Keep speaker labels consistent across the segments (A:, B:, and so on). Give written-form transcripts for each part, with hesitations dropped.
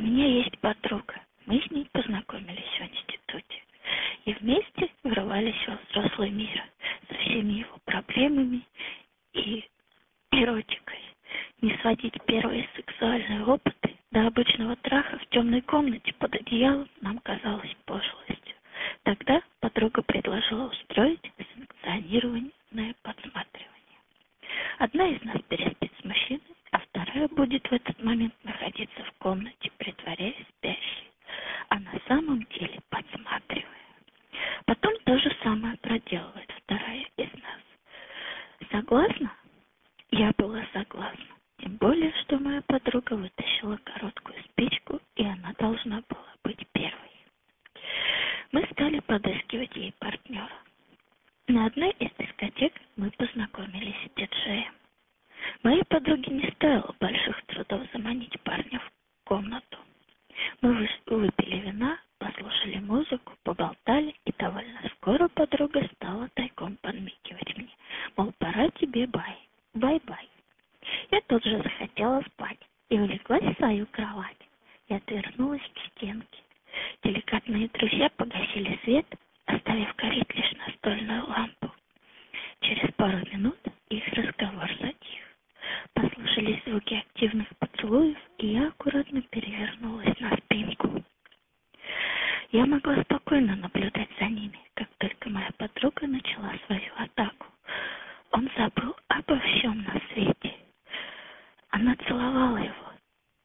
A: меня есть подруга. Мы с ней познакомились в институте. И вместе врывались во взрослый мир со всеми его проблемами и эротикой. Не сводить первые сексуальные опыты до обычного траха в темной комнате под одеялом нам казалось пошлостью. Тогда подруга предложила устроить санкционированное подсматривание. Одна из нас переспит с мужчиной, а вторая будет в этот момент находиться в комнате, притворяясь спящей, а на самом деле подсматривая. Потом то же самое проделывает вторая из нас. Согласна? Я была согласна. Тем более, что моя подруга вытащила короткую спичку, и она должна была быть первой. Мы стали подыскивать ей партнера. На одной из дискотек мы познакомились с диджеем. Моей подруге не стоило больших трудов заманить парня в комнату. Мы выпили вина, послушали музыку, поболтали, и довольно скоро подруга стала тайком подмигивать мне, мол, пора тебе бай-бай. Я тут же захотела спать и улеглась в свою кровать. Я отвернулась к стенке. Деликатные друзья погасили свет, оставив гореть лишь настольную лампу. Через пару минут их разговор затих. Послышались звуки активных поцелуев, и я аккуратно перевернулась на спинку. Я могла спокойно наблюдать за ними, как только моя подруга начала свою атаку. Он забыл обо всем на свете. Она целовала его.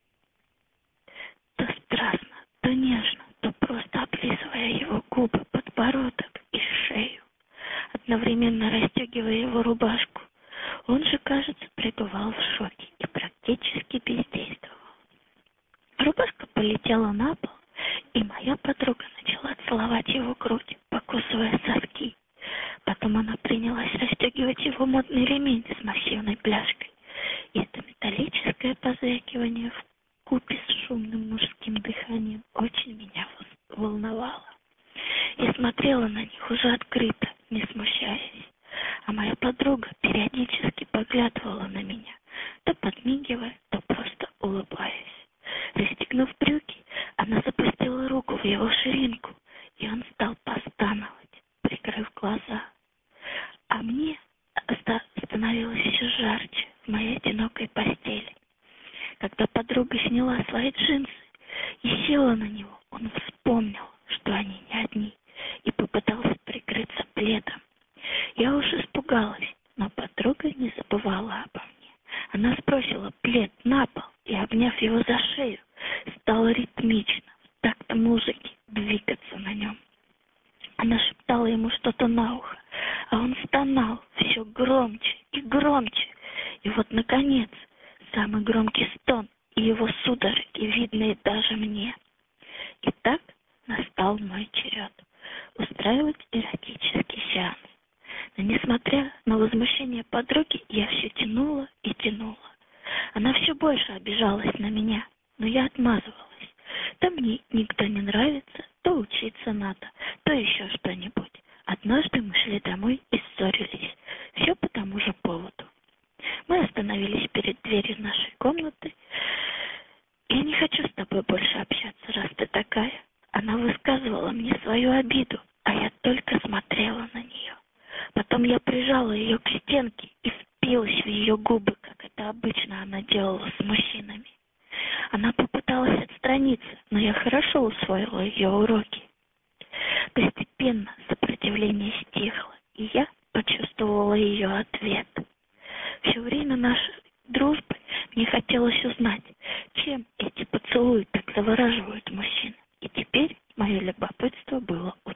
A: То страстно, то нежно, то просто облизывая его губы, подбородок и шею, одновременно расстегивая его рубашку. Он же, кажется, пребывал в шоке и практически бездействовал. Рубашка полетела на пол, и моя подруга начала целовать его грудь, покусывая соски. Потом она принялась расстегивать его модный ремень с массивной пряжкой. И это металлическое позвякивание вкупе с шумным мужским дыханием очень меня волновало. Я смотрела на них уже открыто, не смущаясь. А моя подруга периодически поглядывала на меня, то подмигивая, то просто улыбаясь. Расстегнув брюки, она запустила руку в его ширинку, и он стал постановать, прикрыв глаза. А мне становилось еще жарче в моей одинокой постели. Когда подруга сняла свои джинсы и села на него, он вспомнил, что они не одни, и попытался прикрыться пледом. Я уже испугалась, но подруга не забывала обо мне. Она сбросила плед на пол и, обняв его за шею, стала ритмично, в такт музыки, двигаться на нем. Она шептала ему что-то на ухо, а он стонал все громче и громче. И вот, наконец, самый громкий стон и его судороги, видные даже мне. И так настал мой черед устраивать эротический сеанс. Но, несмотря на возмущение подруги, я все тянула и тянула. Она все больше обижалась на меня, но я отмазывалась. То мне никто не нравится, то учиться надо, то еще что-нибудь. Однажды мы шли домой и ссорились. Все по тому же поводу. Мы остановились перед дверью нашей комнаты. Я не хочу с тобой больше общаться, раз ты такая. Она высказывала мне свою обиду, а я только смотрела на нее. Потом я прижала ее к стенке и впилась в ее губы, как это обычно она делала с мужчинами. Она попыталась отстраниться, но я хорошо усвоила ее уроки. Постепенно сопротивление стихло, и я почувствовала ее ответ. Все время нашей дружбы мне хотелось узнать, чем эти поцелуи так завораживают мужчин. И теперь мое любопытство было